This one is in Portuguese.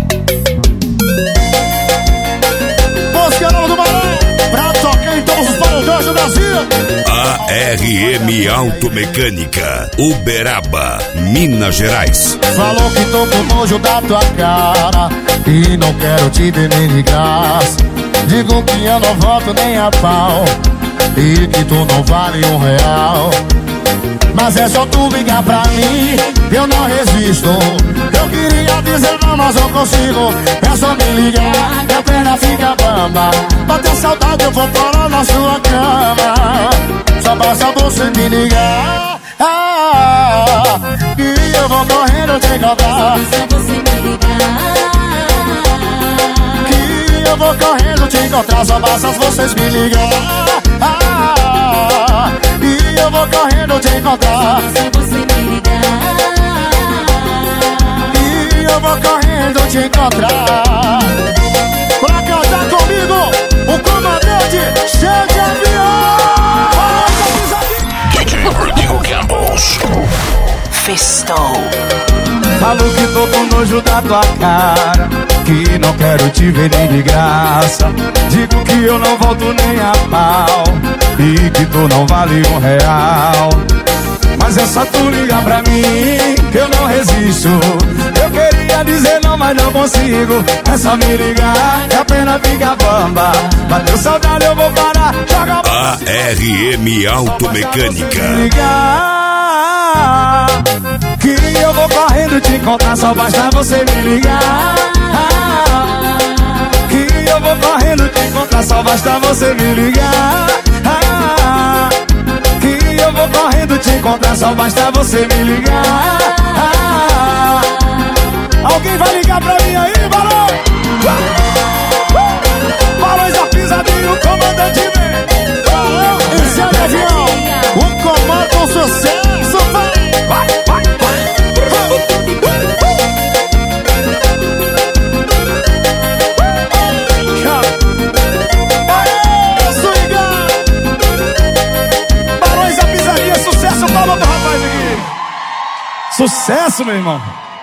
Mosqueirão do Marão, pra tocar em todos os paredões do Brasil. ARM Automecânica, Uberaba, Minas Gerais. Falou que tô com nojo da tua cara e não quero te ver nem de graça. Digo que eu não volto nem a pau e que tu não vale R$1. Mas é só tu ligar pra mim, eu não resisto. Eu queria dizer não, mas não consigo. É só me ligar, minha perna fica bamba. Bater saudade eu vou parar na sua cama. Só basta você me ligar, e eu vou correndo te encontrar. Que eu vou correndo te encontrar. Só basta vocês me ligar, e eu vou correndo te encontrar. E eu vou correndo te encontrar. Pra cantar comigo, o comandante Xande Avião. DJ Rodrigo Campos. Festou. Falo que tô com nojo da tua cara, que não quero te ver nem de graça. Digo que eu não volto nem a pau e que tu não vale R$1. Mas é só tu ligar pra mim, que eu não resisto. Eu queria dizer não, mas não consigo. É só me ligar, que a pena fica bamba. Bateu saudade, eu vou parar. Joga ARM Automecânica. Ligar, que eu vou correndo te encontrar. Só basta você me ligar, que eu vou correndo te encontrar. Só basta você me ligar, que eu vou correndo te encontrar. Só basta você me ligar. Alguém vai ligar pra mim aí, Barão? Barões da Pisadinha, o comandante vem. Esse é o avião, o comando, o sucesso, vai. Barões da Pisadinha, sucesso, palma do rapaz aqui. Sucesso, meu irmão.